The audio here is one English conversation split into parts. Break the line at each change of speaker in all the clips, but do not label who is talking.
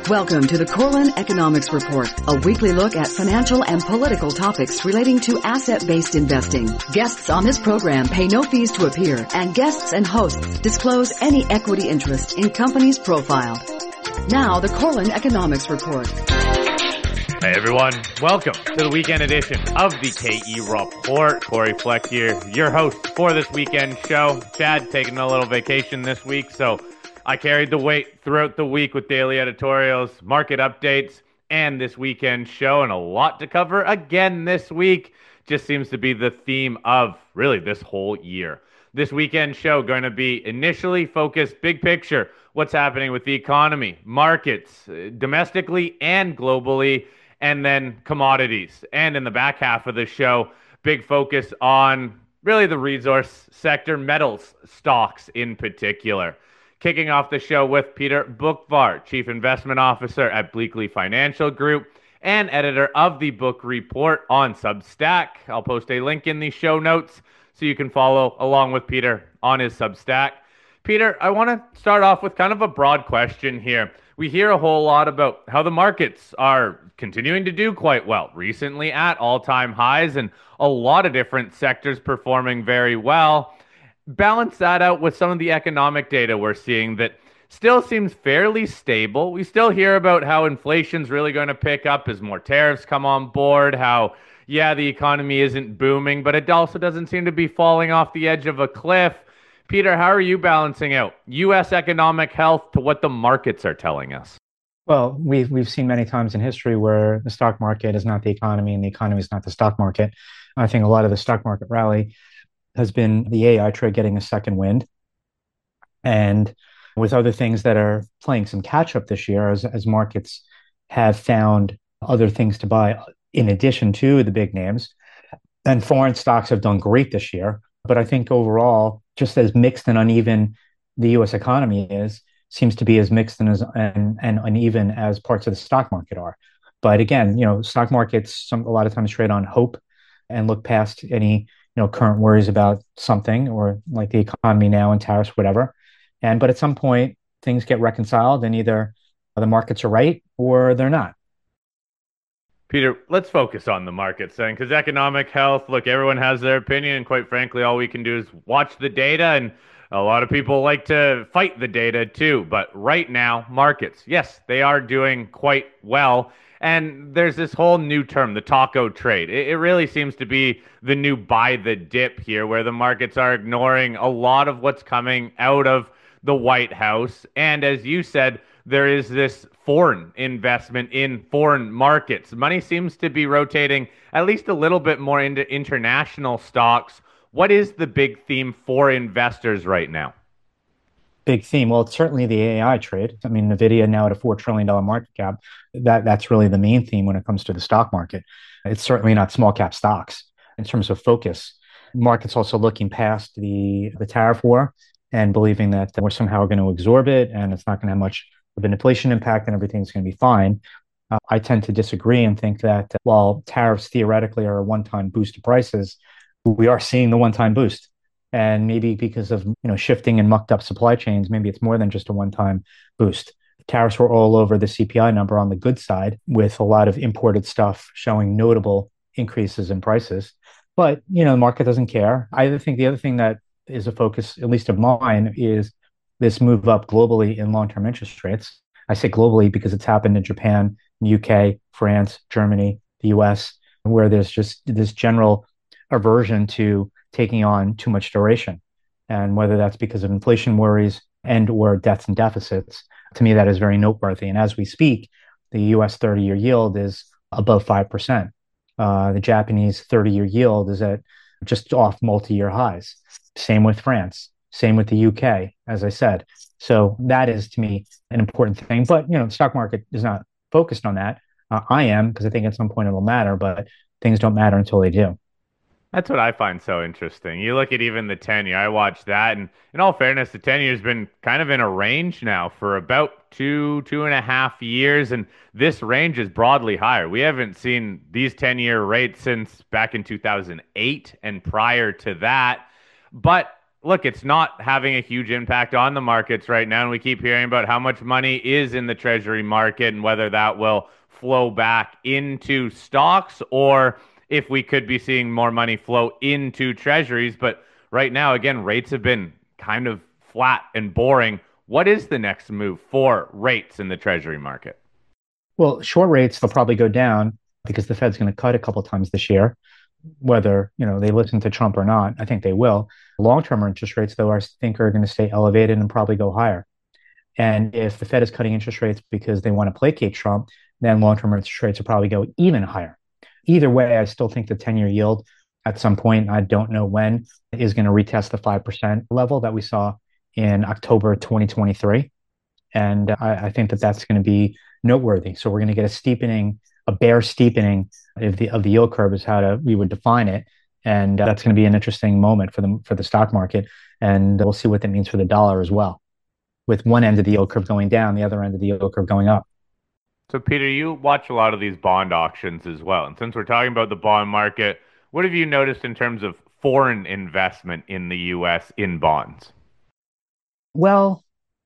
Welcome to the Corlin Economics Report, a weekly look at financial and political topics relating to asset-based investing. Guests on this program pay no fees to appear, and guests and hosts disclose any equity interest in companies profiled. Now, the Corlin Economics Report.
Hey everyone, welcome to the weekend edition of the KE Report. Corey Fleck here, your host for this weekend show. Chad taking a little vacation this week, so I carried the weight throughout the week with daily editorials, market updates, and this weekend show, and a lot to cover again this week. Just seems to be the theme of really this whole year. This weekend show going to be initially focused big picture, what's happening with the economy, markets, domestically and globally, and then commodities. And in the back half of the show, big focus on really the resource sector, metals stocks in particular. Kicking off the show with Peter Boockvar, Chief Investment Officer at Bleakley Financial Group and editor of the book report on Substack. I'll post a link in the show notes so you can follow along with Peter on his Substack. Peter, I want to start off with kind of a broad question here. We hear a whole lot about how the markets are continuing to do quite well, recently at all-time highs, and a lot of different sectors performing very well. Balance that out with some of the economic data we're seeing that still seems fairly stable. We still hear about how inflation's really going to pick up as more tariffs come on board, how, yeah, the economy isn't booming, but it also doesn't seem to be falling off the edge of a cliff. Peter, how are you balancing out U.S. economic health to what the markets are telling us?
Well, we've seen many times in history where the stock market is not the economy and the economy is not the stock market. I think a lot of the stock market rally has been the AI trade getting a second wind. And with other things that are playing some catch up this year as markets have found other things to buy in addition to the big names. And foreign stocks have done great this year. But I think overall, just as mixed and uneven the US economy seems to be as mixed and uneven as parts of the stock market are. But again, stock markets a lot of times trade on hope and look past any current worries about something or like the economy now and tariffs, whatever. But at some point, things get reconciled and either the markets are right or they're not.
Peter, let's focus on the markets then, because economic health, look, everyone has their opinion, and quite frankly, all we can do is watch the data, and a lot of people like to fight the data too. But right now, markets, yes, they are doing quite well. And there's this whole new term, the taco trade. It really seems to be the new buy the dip here, where the markets are ignoring a lot of what's coming out of the White House. And as you said, there is this foreign investment in foreign markets. Money seems to be rotating at least a little bit more into international stocks. What is the big theme for investors right now?
Big theme. Well, it's certainly the AI trade. I mean, NVIDIA now at a $4 trillion market cap. That's really the main theme when it comes to the stock market. It's certainly not small cap stocks in terms of focus. Markets also looking past the tariff war and believing that we're somehow going to absorb it and it's not going to have much of an inflation impact and everything's going to be fine. I tend to disagree and think that while tariffs theoretically are a one-time boost to prices, we are seeing the one-time boost. And maybe because of shifting and mucked up supply chains, maybe it's more than just a one-time boost. Tariffs were all over the CPI number on the good side, with a lot of imported stuff showing notable increases in prices. But the market doesn't care. I think the other thing that is a focus, at least of mine, is this move up globally in long-term interest rates. I say globally because it's happened in Japan, UK, France, Germany, the US, where there's just this general aversion to taking on too much duration. And whether that's because of inflation worries and or debts and deficits, to me, that is very noteworthy. And as we speak, the US 30-year yield is above 5%. The Japanese 30-year yield is at just off multi-year highs. Same with France, same with the UK, as I said. So that is, to me, an important thing. But, the stock market is not focused on that. I am, because I think at some point it'll matter, but things don't matter until they do.
That's what I find so interesting. You look at even the 10-year, I watched that, and in all fairness, the 10-year's been kind of in a range now for about 2.5 years, and this range is broadly higher. We haven't seen these 10-year rates since back in 2008 and prior to that. But look, it's not having a huge impact on the markets right now. And we keep hearing about how much money is in the treasury market and whether that will flow back into stocks or if we could be seeing more money flow into treasuries. But right now, again, rates have been kind of flat and boring. What is the next move for rates in the treasury market?
Well, short rates, they'll probably go down because the Fed's going to cut a couple of times this year, whether, they listen to Trump or not. I think they will. Long-term interest rates, though, I think are going to stay elevated and probably go higher. And if the Fed is cutting interest rates because they want to placate Trump, then long-term interest rates will probably go even higher. Either way, I still think the 10-year yield at some point, I don't know when, is going to retest the 5% level that we saw in October 2023. And I think that that's going to be noteworthy. So we're going to get a steepening, a bear steepening of the yield curve is we would define it. And that's going to be an interesting moment for the stock market. And we'll see what that means for the dollar as well, with one end of the yield curve going down, the other end of the yield curve going up.
So, Peter, you watch a lot of these bond auctions as well. And since we're talking about the bond market, what have you noticed in terms of foreign investment in the US in bonds?
Well,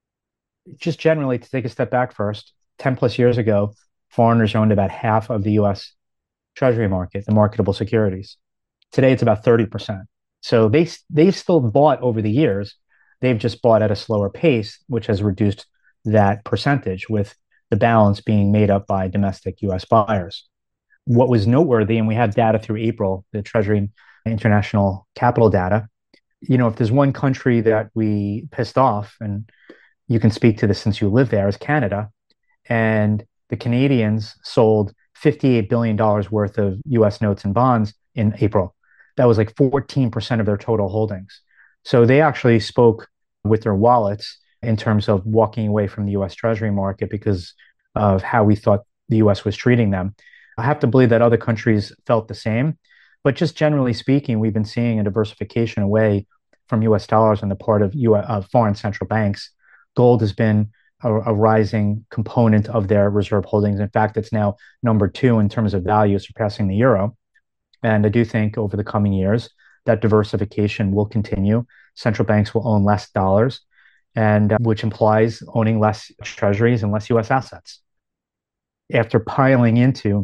just generally, to take a step back first, 10 plus years ago, foreigners owned about half of the US Treasury market, the marketable securities. Today, it's about 30%. So they've still bought over the years. They've just bought at a slower pace, which has reduced that percentage, with the balance being made up by domestic US buyers. What was noteworthy, and we have data through April, the Treasury International Capital data, if there's one country that we pissed off, and you can speak to this since you live there, is Canada. And the Canadians sold $58 billion worth of US notes and bonds in April. That was like 14% of their total holdings. So they actually spoke with their wallets in terms of walking away from the US Treasury market because of how we thought the US was treating them. I have to believe that other countries felt the same. But just generally speaking, we've been seeing a diversification away from US dollars on the part of foreign central banks. Gold has been a rising component of their reserve holdings. In fact, it's now number 2 in terms of value, surpassing the euro. And I do think over the coming years, that diversification will continue. Central banks will own less dollars, and which implies owning less treasuries and less US assets. After piling into,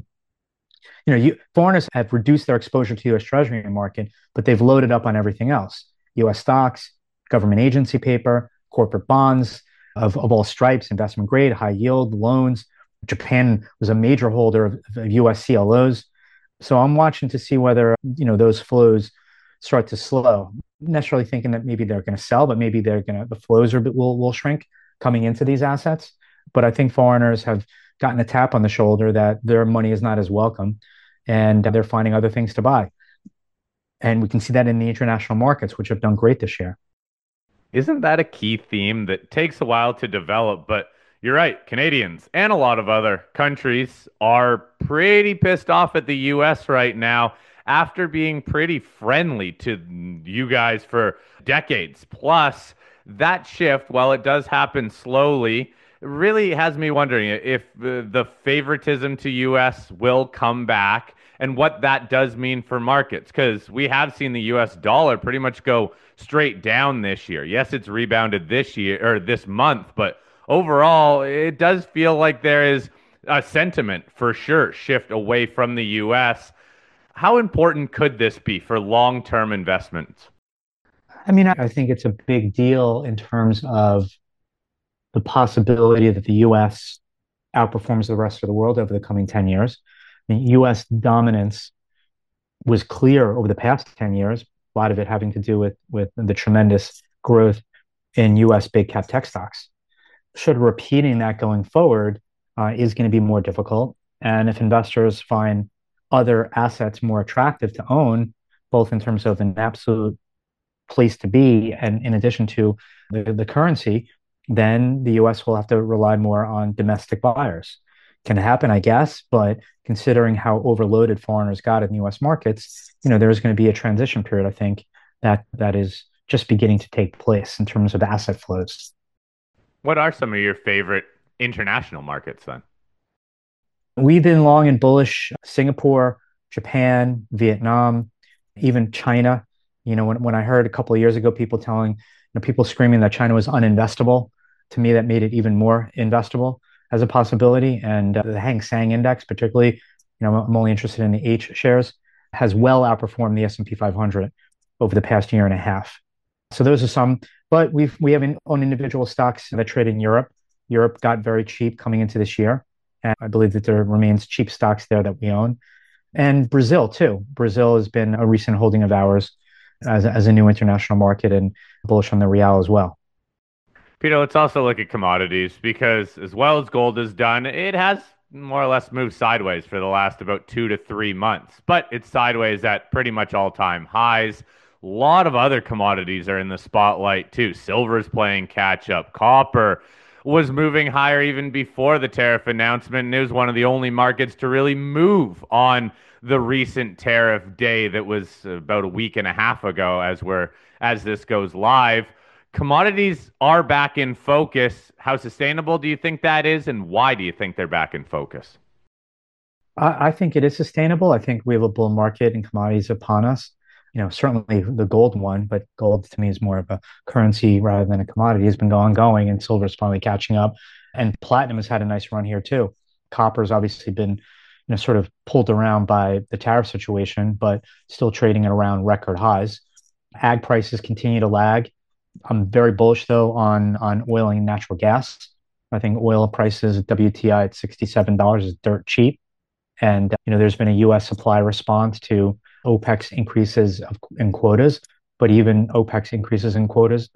foreigners have reduced their exposure to US Treasury market, but they've loaded up on everything else: US stocks, government agency paper, corporate bonds of all stripes, investment grade, high yield, loans. Japan was a major holder of US CLOs. So I'm watching to see whether, those flows start to slow. Not necessarily thinking that maybe they're going to sell, but maybe the flows will shrink coming into these assets. But I think foreigners have gotten a tap on the shoulder that their money is not as welcome, and they're finding other things to buy. And we can see that in the international markets, which have done great this year.
Isn't that a key theme that takes a while to develop? But you're right, Canadians and a lot of other countries are pretty pissed off at the US right now after being pretty friendly to you guys for decades. Plus, that shift, while it does happen slowly, really has me wondering if the favoritism to US will come back and what that does mean for markets. Because we have seen the US dollar pretty much go straight down this year. Yes, it's rebounded this year or this month, but overall, it does feel like there is a sentiment for sure shift away from the US. How important could this be for long-term investments?
I mean, I think it's a big deal in terms of the possibility that the US outperforms the rest of the world over the coming 10 years. The US dominance was clear over the past 10 years, a lot of it having to do with the tremendous growth in US big cap tech stocks. Should repeating that going forward is going to be more difficult. And if investors find other assets more attractive to own, both in terms of an absolute place to be and in addition to the currency, then the US will have to rely more on domestic buyers. Can happen, I guess, but considering how overloaded foreigners got in US markets, there's going to be a transition period, I think, that is just beginning to take place in terms of asset flows.
What are some of your favorite international markets then?
We've been long and bullish Singapore, Japan, Vietnam, even China. When I heard a couple of years ago people telling, people screaming that China was uninvestable, to me that made it even more investable as a possibility. And the Hang Seng Index, particularly, I'm only interested in the H shares, has well outperformed the S&P 500 over the past year and a half. So those are some, but we have own individual stocks that trade in Europe. Europe got very cheap coming into this year, and I believe that there remains cheap stocks there that we own. And Brazil too. Brazil has been a recent holding of ours as a new international market and bullish on the real as well.
Peter, let's also look at commodities because as well as gold has done, it has more or less moved sideways for the last about 2 to 3 months, but it's sideways at pretty much all-time highs. A lot of other commodities are in the spotlight too. Silver's playing catch up. Copper was moving higher even before the tariff announcement, and it was one of the only markets to really move on the recent tariff day that was about a week and a half ago as this goes live. Commodities are back in focus. How sustainable do you think that is, and why do you think they're back in focus?
I think it is sustainable. I think we have a bull market in commodities upon us. Certainly the gold one, but gold to me is more of a currency rather than a commodity. Has been going, and silver's finally catching up. And platinum has had a nice run here too. Copper's obviously been, sort of pulled around by the tariff situation, but still trading at around record highs. Ag prices continue to lag. I'm very bullish though on oil and natural gas. I think oil prices at WTI at $67 is dirt cheap. And there's been a U.S. supply response to OPEC's increases in quotas, but even OPEC's increases in quotas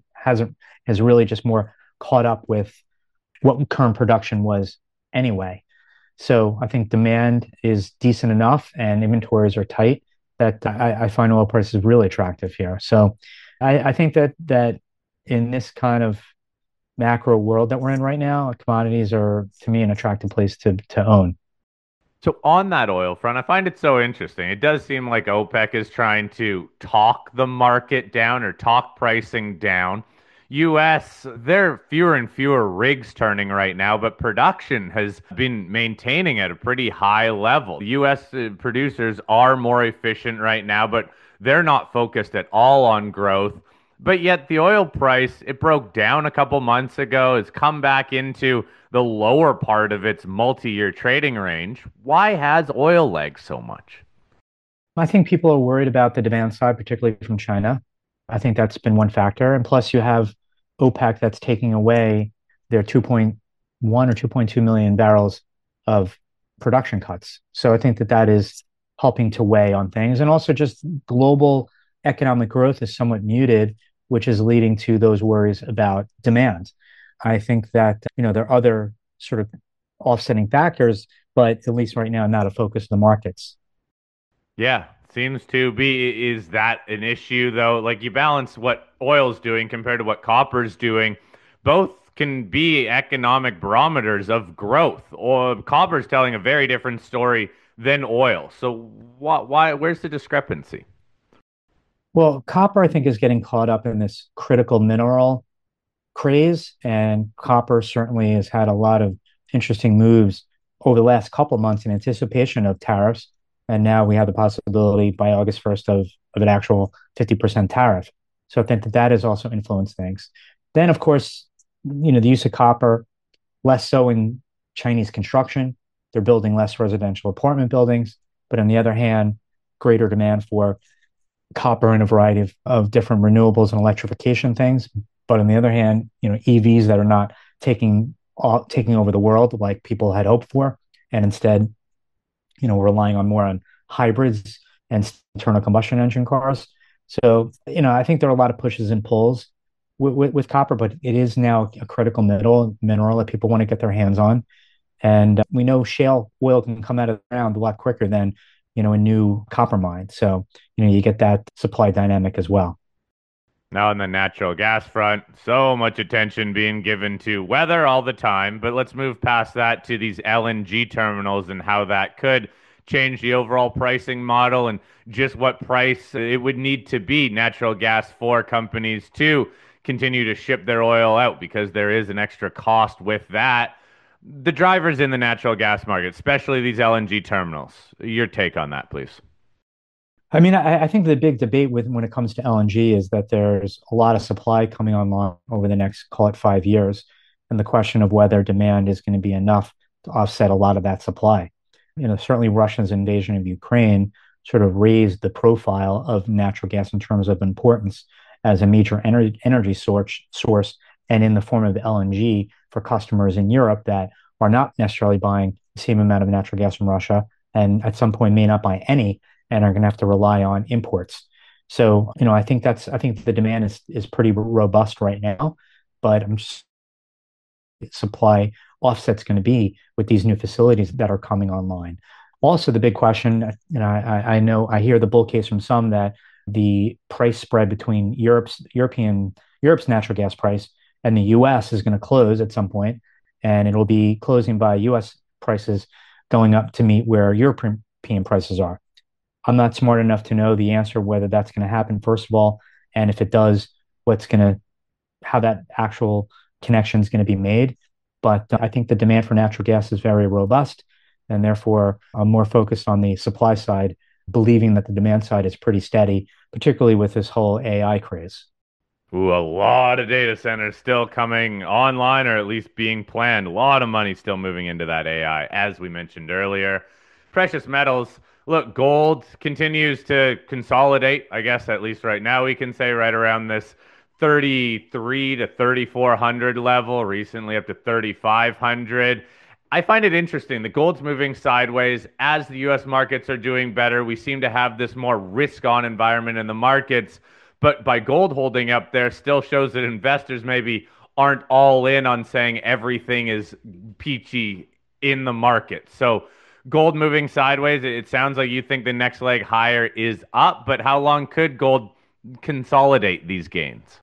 has really just more caught up with what current production was anyway. So I think demand is decent enough and inventories are tight that I find oil prices really attractive here. So I think that in this kind of macro world that we're in right now, commodities are to me an attractive place to own.
So on that oil front, I find it so interesting. It does seem like OPEC is trying to talk the market down or talk pricing down. US, there are fewer and fewer rigs turning right now, but production has been maintaining at a pretty high level. US producers are more efficient right now, but they're not focused at all on growth. But yet the oil price, it broke down a couple months ago, has come back into the lower part of its multi-year trading range. Why has oil lagged so much?
I think people are worried about the demand side, particularly from China. I think that's been one factor. And plus, you have OPEC that's taking away their 2.1 or 2.2 million barrels of production cuts. So I think that is helping to weigh on things. And also, just global economic growth is somewhat muted, which is leading to those worries about demand. I think that there are other sort of offsetting factors, but at least right now, not a focus of the markets.
Yeah, seems to be. Is that an issue though? Like you balance what oil's doing compared to what copper's doing. Both can be economic barometers of growth. Or copper's telling a very different story than oil. So why where's the discrepancy?
Well, copper, I think, is getting caught up in this critical mineral craze, and copper certainly has had a lot of interesting moves over the last couple of months in anticipation of tariffs. And now we have the possibility by August 1st of an actual 50% tariff. So I think that has also influenced things. Then, of course, the use of copper, less so in Chinese construction. They're building less residential apartment buildings. But on the other hand, greater demand for copper in a variety of different renewables and electrification things. But on the other hand, EVs that are not taking over the world like people had hoped for, and instead, relying on more on hybrids and internal combustion engine cars. So, I think there are a lot of pushes and pulls with copper, but it is now a critical mineral that people want to get their hands on. And we know shale oil can come out of the ground a lot quicker than a new copper mine. So, you get that supply dynamic as well.
Now, on the natural gas front, so much attention being given to weather all the time. But let's move past that to these LNG terminals and how that could change the overall pricing model and just what price it would need to be natural gas for companies to continue to ship their oil out because there is an extra cost with that. The drivers in the natural gas market, especially these LNG terminals. Your take on that, please.
I mean, I think the big debate with when it comes to LNG is that there's a lot of supply coming online over the next, call it 5 years, and the question of whether demand is going to be enough to offset a lot of that supply. Certainly Russia's invasion of Ukraine sort of raised the profile of natural gas in terms of importance as a major energy source, and in the form of LNG for customers in Europe that are not necessarily buying the same amount of natural gas from Russia, and at some point may not buy any and are going to have to rely on imports. So, I think the demand is pretty robust right now, but I'm just supply offset's going to be with these new facilities that are coming online. Also, the big question, I know I hear the bull case from some that the price spread between Europe's natural gas price and the U.S. is going to close at some point, and it'll be closing by U.S. prices going up to meet where European prices are. I'm not smart enough to know the answer whether that's going to happen, first of all, and if it does, what's going to how that actual connection is going to be made. But I think the demand for natural gas is very robust, and therefore I'm more focused on the supply side, believing that the demand side is pretty steady, particularly with this whole AI craze.
Ooh, a lot of data centers still coming online or at least being planned. A lot of money still moving into that AI, as we mentioned earlier. Precious metals. Look, gold continues to consolidate, I guess, at least right now, we can say right around this 33 to 3,400 level, recently up to 3,500. I find it interesting. The gold's moving sideways as the US markets are doing better. We seem to have this more risk on environment in the markets. But by gold holding up there still shows that investors maybe aren't all in on saying everything is peachy in the market. So gold moving sideways, it sounds like you think the next leg higher is up, but how long could gold consolidate these gains?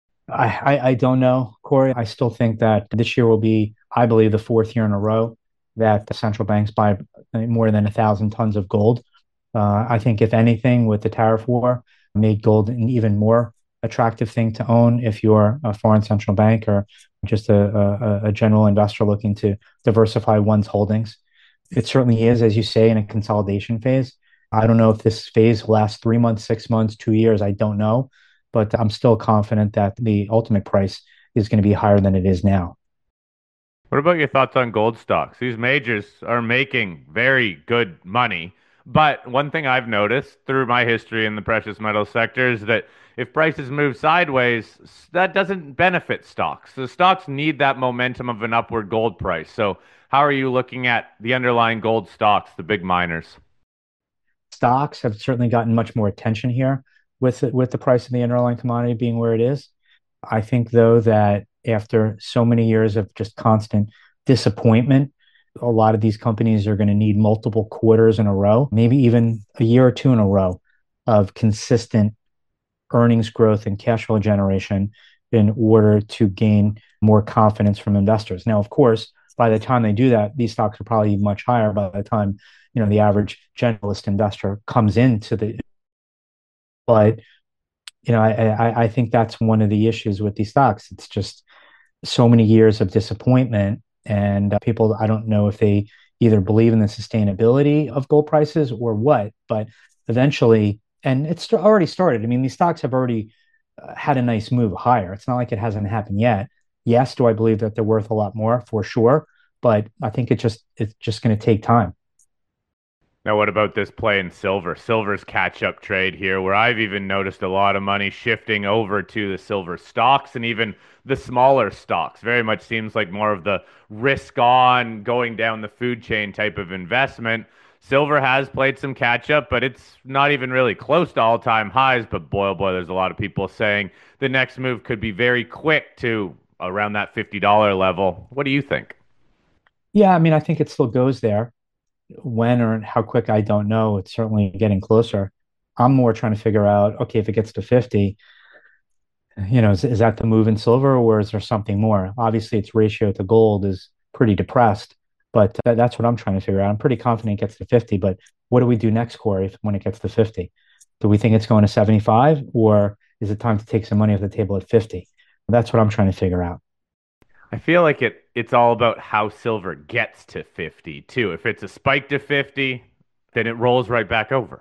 I don't know, Corey. I still think that this year will be, I believe, the fourth year in a row that the central banks buy more than 1,000 tons of gold. I think, if anything, with the tariff war, made gold an even more attractive thing to own if you're a foreign central bank or just a general investor looking to diversify one's holdings. It certainly is, as you say, in a consolidation phase. I don't know if this phase will last 3 months, 6 months, 2 years. I don't know, but I'm still confident that the ultimate price is going to be higher than it is now.
What about your thoughts on gold stocks? These majors are making very good money. But one thing I've noticed through my history in the precious metal sector is that if prices move sideways, that doesn't benefit stocks. The stocks need that momentum of an upward gold price. So, how are you looking at the underlying gold stocks, the big miners?
Stocks have certainly gotten much more attention here with the price of the underlying commodity being where it is. I think, though, that after so many years of just constant disappointment, a lot of these companies are going to need multiple quarters in a row, maybe even a year or two in a row of consistent earnings growth and cash flow generation in order to gain more confidence from investors. Now, of course, by the time they do that, these stocks are probably much higher by the time, the average generalist investor comes into the, but I think that's one of the issues with these stocks. It's just so many years of disappointment, and people, I don't know if they either believe in the sustainability of gold prices or what, but eventually, and it's already started. I mean, these stocks have already had a nice move higher. It's not like it hasn't happened yet. Yes, do I believe that they're worth a lot more? For sure, but I think it's just going to take time.
Now, what about this play in silver? Silver's catch up trade here, where I've even noticed a lot of money shifting over to the silver stocks and even the smaller stocks. Very much seems like more of the risk on going down the food chain type of investment. Silver has played some catch up, but it's not even really close to all time highs. But boy, oh boy, there's a lot of people saying the next move could be very quick to around that $50 level. What do you think?
Yeah, I mean, I think it still goes there. When or how quick, I don't know. It's certainly getting closer. I'm more trying to figure out, okay, if it gets to 50, is that the move in silver, or is there something more? Obviously, its ratio to gold is pretty depressed, but that's what I'm trying to figure out. I'm pretty confident it gets to 50, but what do we do next, Corey, when it gets to 50? Do we think it's going to 75, or is it time to take some money off the table at 50? That's what I'm trying to figure out.
I feel like it's all about how silver gets to 50 too. If it's a spike to 50, then it rolls right back over.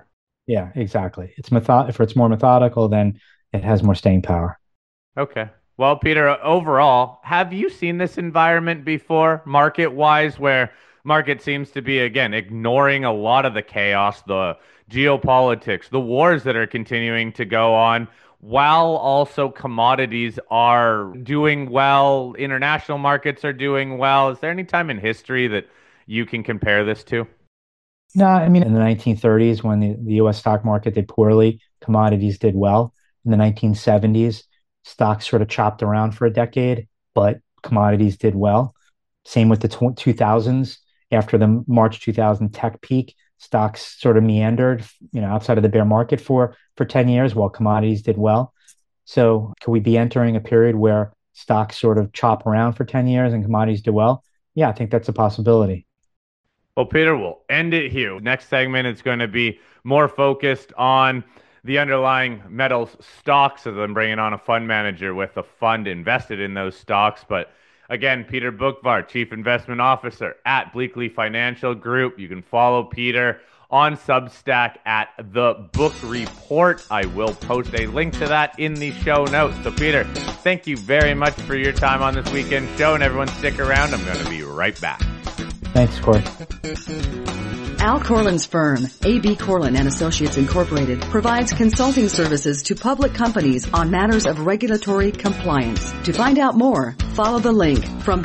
Yeah, exactly. If it's more methodical, then it has more staying power.
Okay. Well, Peter, overall, have you seen this environment before, market-wise, where market seems to be, again, ignoring a lot of the chaos, the geopolitics, the wars that are continuing to go on, while also commodities are doing well, international markets are doing well? Is there any time in history that you can compare this to?
No, I mean, in the 1930s, when the US stock market did poorly, commodities did well. In the 1970s, stocks sort of chopped around for a decade, but commodities did well. Same with the 2000s. After the March 2000 tech peak, stocks sort of meandered, outside of the bear market for 10 years while commodities did well. So could we be entering a period where stocks sort of chop around for 10 years and commodities do well? Yeah, I think that's a possibility.
Well, Peter, we'll end it here. Next segment is going to be more focused on the underlying metals stocks, as I'm bringing on a fund manager with a fund invested in those stocks. But again, Peter Boockvar, Chief Investment Officer at Bleakley Financial Group. You can follow Peter on Substack at The Book Report. I will post a link to that in the show notes. So, Peter, thank you very much for your time on this weekend show, and everyone stick around. I'm going to be right back.
Thanks, Corey.
Al Corlin's firm, A.B. Corlin and Associates Incorporated, provides consulting services to public companies on matters of regulatory compliance. To find out more, follow the link from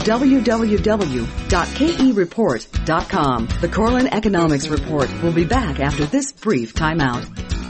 www.kereport.com. The Corlin Economics Report will be back after this brief timeout.